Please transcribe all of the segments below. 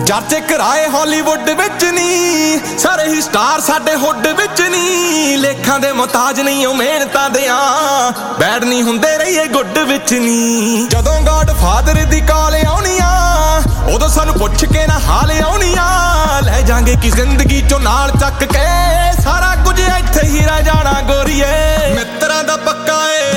ਚਰਚੇ ਕਰਾਏ ਹਾਲੀਵੁੱਡ ਵਿੱਚ ਨੀ, ਸਾਰੇ ਹੀ ਸਟਾਰ ਸਾਡੇ ਹੁੱਡ ਵਿੱਚ ਨੀ। ਲੇਖਾਂ ਦੇ ਮੁਹਤਾਜ ਨਹੀਂ ਉਹ ਮਿਹਨਤਾਂ ਦਿਆਂ, ਬੈਡ ਨਹੀਂ ਹੁੰਦੇ ਰਹੀਏ ਗੁੱਡ ਵਿੱਚ ਨੀ। ਜਦੋਂ ਗॉड ਫਾਦਰ ਦੀ ਕਾਲ ਆਉਣੀ ਆ, ਉਦੋਂ ਸਾਨੂੰ ਪੁੱਛ ਕੇ ਨਾ ਹਾਲ ਆਉਣੀ ਆ। ਲੈ ਜਾਂਗੇ ਕਿ ਜ਼ਿੰਦਗੀ ਚੋਂ ਨਾਲ ਚੱਕ ਕੇ, ਸਾਰਾ ਕੁਝ ਇੱਥੇ ਹੀ ਰਹਿ ਜਾਣਾ ਗੋਰੀਏ। ਮਿੱਤਰਾਂ ਦਾ ਪੱਕਾ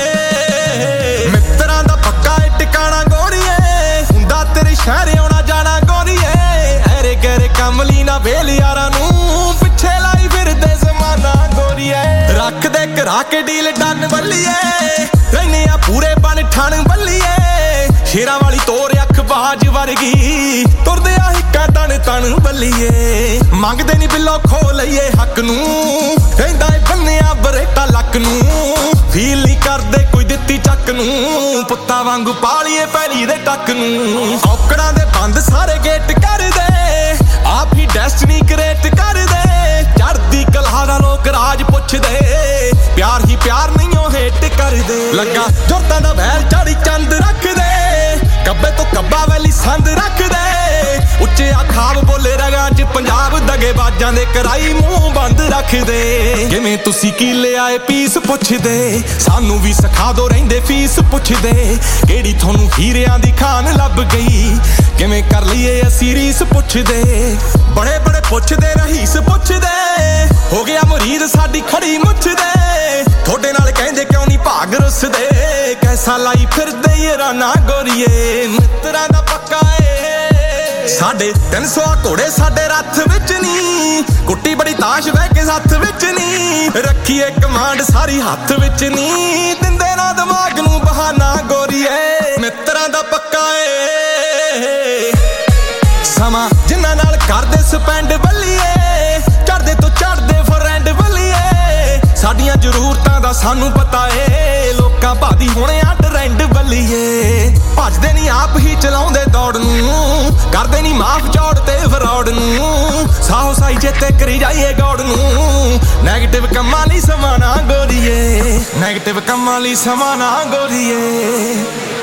ਏ, ਮਿੱਤਰਾਂ ਦਾ ਪੱਕਾ ਏ ਟਿਕਾਣਾ ਗੋਰੀਏ। ਹੁੰਦਾ ਤੇਰੇ ਸ਼ਹਿਰ ਆਉਣਾ ਜਾਣਾ ਗੋਰੀਏ। ਐਰੇ ਗੈਰੇ ਕਮਲੀ ਨਾ ਵੇਲ ਯਾਰਾਂ ਨੂੰ, ਪਿੱਛੇ ਲਾਈ ਫਿਰਦੇ ਜ਼ਮਾਨਾ ਗੋਰੀਏ। ਰੱਖਦੇ ਕਰਾ ਕੇ ਡੀਲ ਡਨ ਬੱਲੀਏ, ਰਹਿਨੇ ਆ ਪੂਰੇ ਬਣ ਠਣ ਬੱਲੀਏ। ਸ਼ੇਰਾਂ ਵਾਲੀ ਤੋਰ ਅੱਖ ਬਾਜ ਵਰਗੀ, ਤੁਰਦੇ ਆ ਹਿੱਕਾਂ ਤਣ ਤਣ ਬੱਲੀਏ। ਮੰਗਦੇ ਨੀ ਬਿੱਲੋ ਖੋ ਲਈਏ ਹੱਕ ਨੂੰ, ਰਹਿੰਦਾ ਏ ਬੰਨਿਆ ਬਰੇਟਾ ਲੱਕ ਨੂੰ। ਫੀਲ ਨਹੀਂ ਕਰਦੇ ਕੋਈ ਦਿੱਤੀ ਚੱਕ ਨੂੰ, ਪੁੱਤਾਂ ਵਾਂਗੂ ਪਾਲੀਏ ਪੈਰੀ ਦੇ ਟੱਕ ਨੂੰ। ਔਕੜਾਂ ਦੇ ਬੰਦ ਸਾਰੇ ਗੇਟ ਕਰਦੇ, ਆਪ ਹੀ ਡੈਸਟਨੀ ਕ੍ਰੀਏਟ ਕਰਦੇ। ਚੜ੍ਹਦੀ ਕਲਾ ਦਾ ਲੋਕ ਰਾਜ ਪੁੱਛਦੇ, ਪਿਆਰ ਹੀ ਪਿਆਰ ਨਹੀਂ ਉਹ ਹੇਟ ਕਰਦੇ। ਲੱਗਾ ਜੁਰਤਾਂ ਦਾ ਵੈਲ ਚਾੜੀ ਚੰਦ ਰੱਖਦੇ, ਕੱਬੇ ਤੋਂ ਕੱਬਾ ਵੈਲੀ ਸੰਦ ਰੱਖਦੇ। ਉੱਚੇ ਖਾਬ ਬੋਲੇ ਰਗਾਂ 'ਚ ਪੰਜਾਬ, ਦਗੇਬਾਜ਼ਾਂ ਦੇ ਕਰਾਈ ਮੂੰਹ ਬੰਦ ਰੱਖਦੇ। ਕਿਵੇਂ ਤੁਸੀਂ ਕੀ ਲਿਆਏ ਪੀਸ ਪੁੱਛਦੇ, ਸਾਨੂੰ ਵੀ ਸਿਖਾ ਦੋ ਰਹਿੰਦੇ ਫੀਸ ਪੁੱਛਦੇ। ਕਿਹੜੀ ਤੁਹਾਨੂੰ ਹੀਰਿਆਂ ਦੀ ਖਾਨ ਲੱਭ ਗਈ, ਕਿਵੇਂ ਕਰ ਲਈਏ ਅਸੀਂ ਰੀਸ ਪੁੱਛਦੇ। ਬੜੇ ਬੜੇ ਪੁੱਛਦੇ ਰਹੀਸ ਪੁੱਛਦੇ, ਹੋ ਗਿਆ ਮੁਰੀਦ ਸਾਡੀ ਖੜੀ ਮੁੱਛਦੇ। ਤੁਹਾਡੇ ਨਾਲ ਕਹਿੰਦੇ ਕਿਉਂ ਨਹੀਂ ਭਾਗ ਰੁੱਸਦੇ, ਕੈਸਾ ਲਾਈ ਫਿਰਦੇ ਇਹ ਰਾਨਾ ਗੋਰੀਏ। ਮਿੱਤਰਾਂ ਦਾ ਪੱਕਾ ਏ, ਸਾਡੇ 300 ਘੋੜੇ ਸਾਡੇ ਰੱਥ ਵਿੱਚ ਨੀ। ਕੁੱਟੀ ਬੜੀ ਤਾਸ਼ ਬਹਿ ਕੇ ਹੱਥ ਵਿੱਚ ਨੀ, ਰੱਖੀਏ ਕਮਾਂਡ ਸਾਰੀ ਹੱਥ ਵਿੱਚ ਨੀ। ਦਿੰਦੇ ਨਾ ਦਿਮਾਗ ਨੂੰ ਬਹਾਨਾ ਗੋਰੀਏ। ਮਿੱਤਰਾਂ ਦਾ ਪੱਕਾ ਏ, ਸਮਾਂ ਜਿਨ੍ਹਾਂ ਨਾਲ ਕਰਦੇ ਸਪੈਂਡ ਬੱਲੀਏ। ਚੜ੍ਹਦੇ ਤੋਂ ਚੜ੍ਹਦੇ ਫਰੈਂਡ ਬੱਲੀਏ। ਸਾਡੀਆਂ ਜ਼ਰੂਰਤਾਂ ਦਾ ਸਾਨੂੰ ਪਤਾ ਏ, ਲੋਕਾਂ ਭਾਦੀ ਹੋਣੇ ਆ ਟਰੈਂਡ ਬੱਲੀਏ। ਭੱਜਦੇ ਨਹੀਂ ਆਪ ਹੀ ਚਲਾਉਂਦੇ ਦੌੜ ਨੂੰ, ਕਰਦੇ ਨਹੀਂ ਮਾਫ ਚੌੜ ਤੇ ਫਰੌਡ ਨੂੰ। ਸਾਹੋ ਸਾਈ ਚੇਤੇ ਕਰੀ ਜਾਈਏ ਗੌੜ ਨੂੰ, ਨੈਗੇਟਿਵ ਕੰਮਾਂ ਲਈ ਸਮਾਂ ਨਾ ਗੋਰੀਏ। ਨੈਗੇਟਿਵ ਕੰਮਾਂ ਲਈ ਸਮਾਂ ਨਾ ਗੋਰੀਏ।